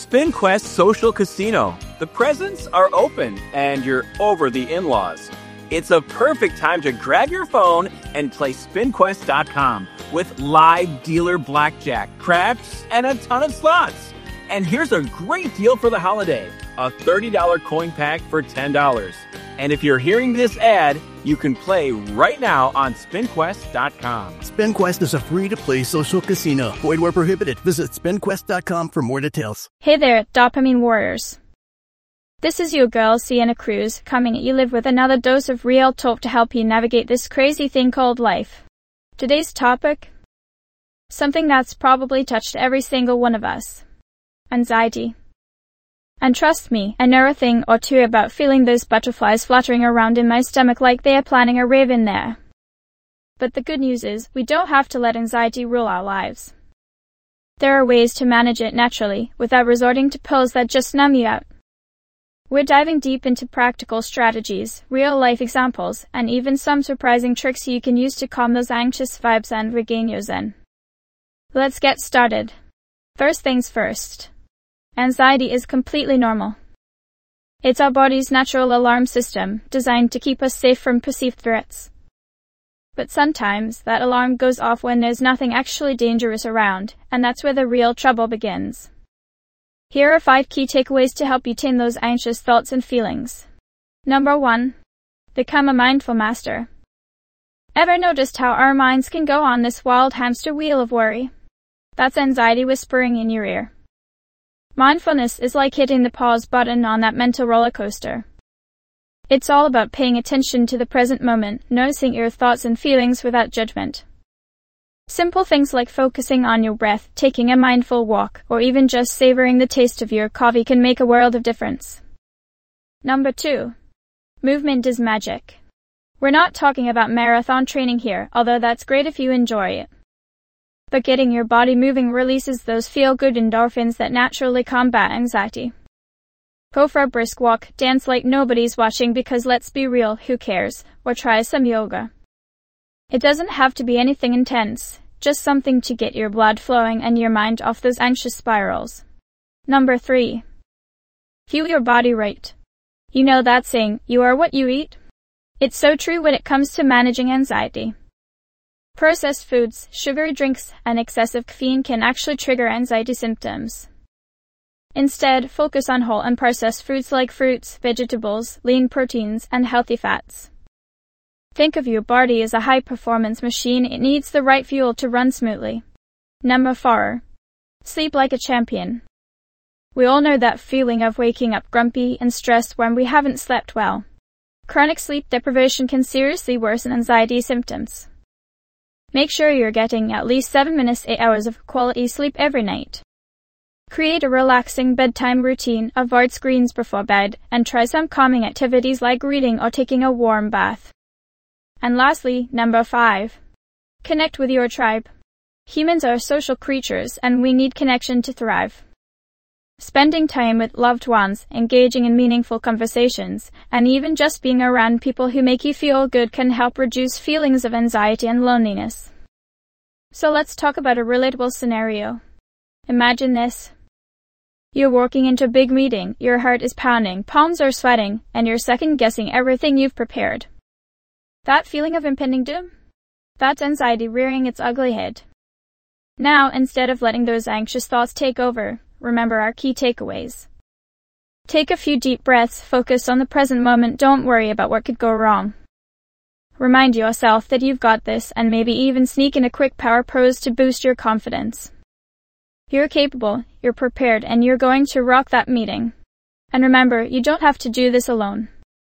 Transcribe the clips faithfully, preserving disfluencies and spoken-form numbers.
SpinQuest Social Casino. The presents are open and you're over the in-laws. It's a perfect time to grab your phone and play spin quest dot com with live dealer blackjack, craps, and a ton of slots. And here's a great deal for the holiday, a thirty dollars coin pack for ten dollars. And if you're hearing this ad, you can play right now on spin quest dot com. SpinQuest is a free-to-play social casino. Void where prohibited. Visit spin quest dot com for more details. Hey there, Dopamine Warriors. This is your girl, Sienna Cruz, coming at you live with another dose of real talk to help you navigate this crazy thing called life. Today's topic? Something that's probably touched every single one of us. Anxiety. And trust me, I know a thing or two about feeling those butterflies fluttering around in my stomach like they are planning a rave in there. But the good news is, we don't have to let anxiety rule our lives. There are ways to manage it naturally, without resorting to pills that just numb you out. We're diving deep into practical strategies, real-life examples, and even some surprising tricks you can use to calm those anxious vibes and regain your zen. Let's get started. First things first. Anxiety is completely normal. It's our body's natural alarm system, designed to keep us safe from perceived threats. But sometimes, that alarm goes off when there's nothing actually dangerous around, and that's where the real trouble begins. Here are five key takeaways to help you tame those anxious thoughts and feelings. Number one. Become a mindful master. Ever noticed how our minds can go on this wild hamster wheel of worry? That's anxiety whispering in your ear. Mindfulness is like hitting the pause button on that mental roller coaster. It's all about paying attention to the present moment, noticing your thoughts and feelings without judgment. Simple things like focusing on your breath, taking a mindful walk, or even just savoring the taste of your coffee can make a world of difference. Number two. Movement is magic. We're not talking about marathon training here, although that's great if you enjoy it. But getting your body moving releases those feel-good endorphins that naturally combat anxiety. Go for a brisk walk, dance like nobody's watching because let's be real, who cares, or try some yoga. It doesn't have to be anything intense, just something to get your blood flowing and your mind off those anxious spirals. Number three. Fuel your body right. You know that saying, you are what you eat? It's so true when it comes to managing anxiety. Processed foods, sugary drinks, and excessive caffeine can actually trigger anxiety symptoms. Instead, focus on whole and processed foods like fruits, vegetables, lean proteins, and healthy fats. Think of your body as a high-performance machine. It needs the right fuel to run smoothly. Number four. Sleep like a champion. We all know that feeling of waking up grumpy and stressed when we haven't slept well. Chronic sleep deprivation can seriously worsen anxiety symptoms. Make sure you're getting at least seven minutes, eight hours of quality sleep every night. Create a relaxing bedtime routine, avoid screens before bed, and try some calming activities like reading or taking a warm bath. And lastly, number five. Connect with your tribe. Humans are social creatures and we need connection to thrive. Spending time with loved ones, engaging in meaningful conversations, and even just being around people who make you feel good can help reduce feelings of anxiety and loneliness. So let's talk about a relatable scenario. Imagine this. You're walking into a big meeting, your heart is pounding, palms are sweating, and you're second-guessing everything you've prepared. That feeling of impending doom? That's anxiety rearing its ugly head. Now, instead of letting those anxious thoughts take over, remember our key takeaways. Take a few deep breaths, focus on the present moment, don't worry about what could go wrong. Remind yourself that you've got this, and maybe even sneak in a quick power pose to boost your confidence. You're capable, you're prepared, and you're going to rock that meeting. And remember, you don't have to do this alone.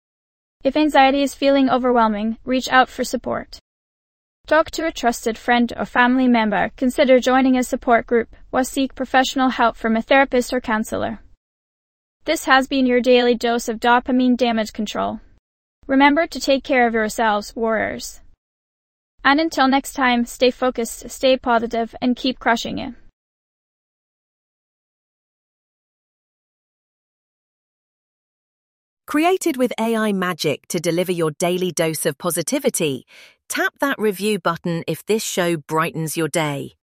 If anxiety is feeling overwhelming, reach out for support. Talk to a trusted friend or family member, consider joining a support group, or seek professional help from a therapist or counselor. This has been your daily dose of dopamine damage control. Remember to take care of yourselves, warriors. And until next time, stay focused, stay positive, and keep crushing it. Created with A I magic to deliver your daily dose of positivity, tap that review button if this show brightens your day.